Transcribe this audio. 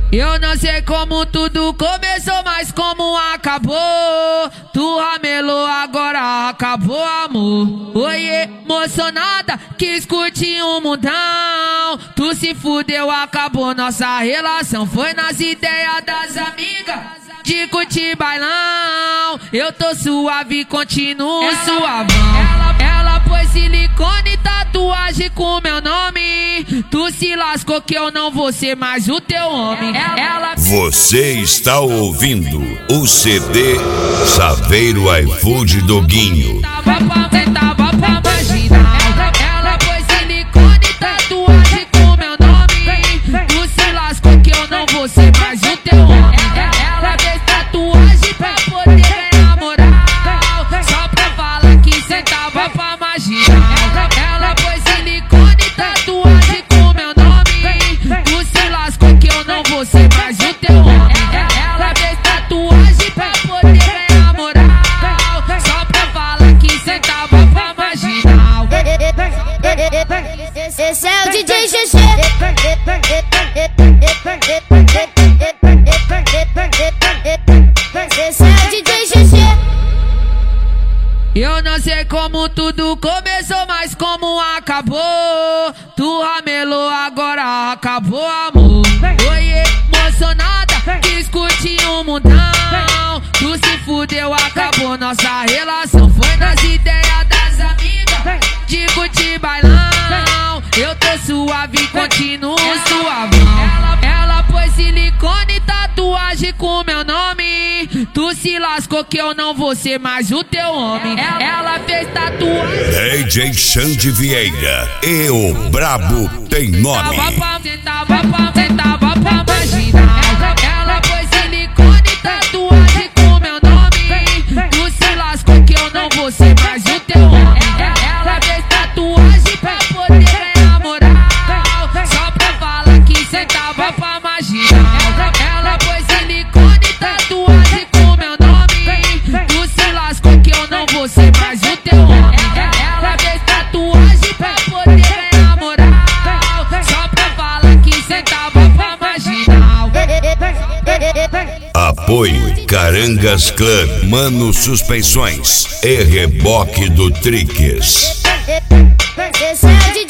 Eu não sei como tudo começou, mas como acabou. Tu ramelou, agora acabou, amor. Oi, emocionada, quis curtir um mundão. Tu se fudeu, acabou nossa relação. Foi nas ideias das amigas de curtir bailão. Eu tô suave, continuo suavão. Ela pôs silicone e tatuagem com meu nome. Tu se lascou que eu não vou ser mais o teu homem. Você está ouvindo o CD Saveiro iFood Doguinho. Tava pra marginal. Ela pôs silicone e tatuagem com meu nome. Tu se lascou que eu não vou ser mais o teu homem. Ela fez tatuagem pra poder ganhar moral, só pra falar que cê tava pra marginal. Ela pôs silicone e tatuagem com meu nome. Tu se lascou que eu não vou ser mais o teu homem. Ela fez tatuagem pra poder ganhar moral, só pra falar que cê tava pra marginal. Esse é o DJ GG. Esse é o DJ GG. Eu não sei como tudo começou, mas como acabou. Tu ramelou, agora acabou, amor. Oi, emocionada, quis curtir um mundão. Tu se fudeu, acabou nossa relação. Foi nas ideias das amigas de curtir bailão. Eu tô suave, continuo suavão. Ela pôs silicone e tatuagem com meu nome. Tu se lascou que eu não vou ser mais o teu homem. Ela fez tatuagem. DJ Xande Vieira e o Brabo tem nome. Tava pra marginal. Ela pôs silicone e tatuagem com meu nome. Tu se lascou que eu não vou ser mais o teu homem. Ela fez tatuagem pra poder ganhar moral, só pra falar que cê tava pra marginal. Ela pôs silicone e tatuagem com meu nome. Tu se lascou que eu não vou ser mais o teu homem. Ela fez tatuagem pra poder ganhar moral, só pra falar que cê tava pra marginal. Apoio Carangas Club, Mano Suspensões e Reboque do Tricks. Esse é o DJ